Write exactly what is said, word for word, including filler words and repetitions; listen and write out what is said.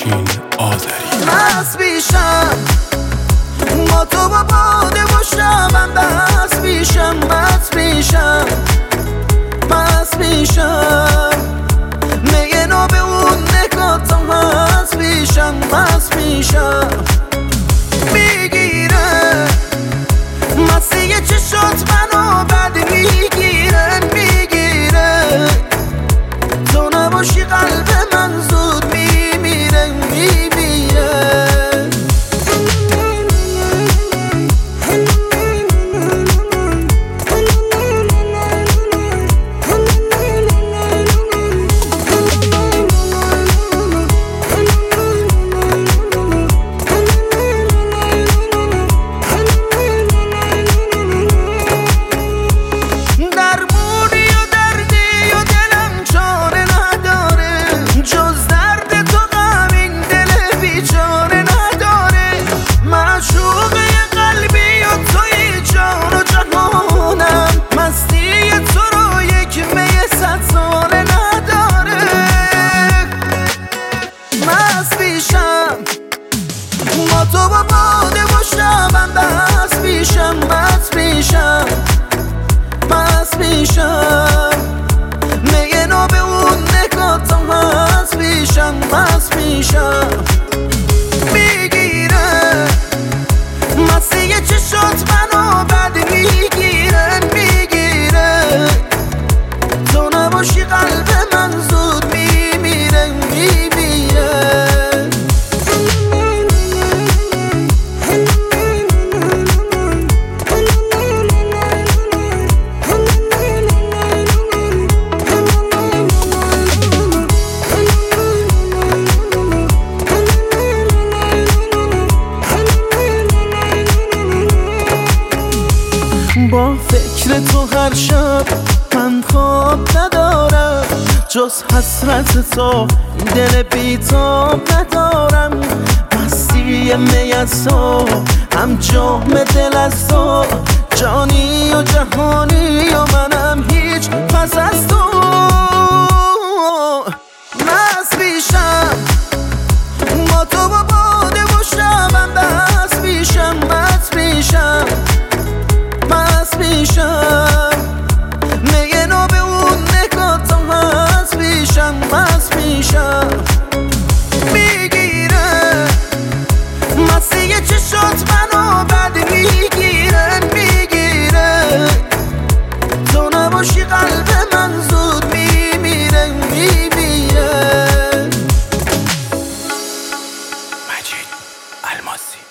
متین آذری. مست میشم با تو با باده و شبم دست میشم، مست میشم مست میشم میگه نو به اون نگاتم مست میشم مست میشم میگیره مسیح چشات منو بد میگیره میگیره تو نباشی قلب من زود میمیره میمیره. با تو با باده و شبم دست میشم، مست میشم مست میشم میگه نو به اون نگاتم مست میشم مست میشم میگیره مسیح چشات منو بد میگیره میگیره تو نباشی قلب من زود میمیره میمیره. با فکر تو هر شب من خواب ندارم، جز حسرت تو این دل بیتاب ندارم. مستی می از تو هم جام دل از تو، جانی و جهانی و منم هیچ پس از تو. مست میشم با تو با باده و شبم دست میشم، مست میشم مست میشم میگه نو به اون نگاتم مست میشم مست میشم میگیره مسیح چشات منو بد میگیره میگیره تو نباشی قلب من زود میمیره میمیره. مجید الماسی.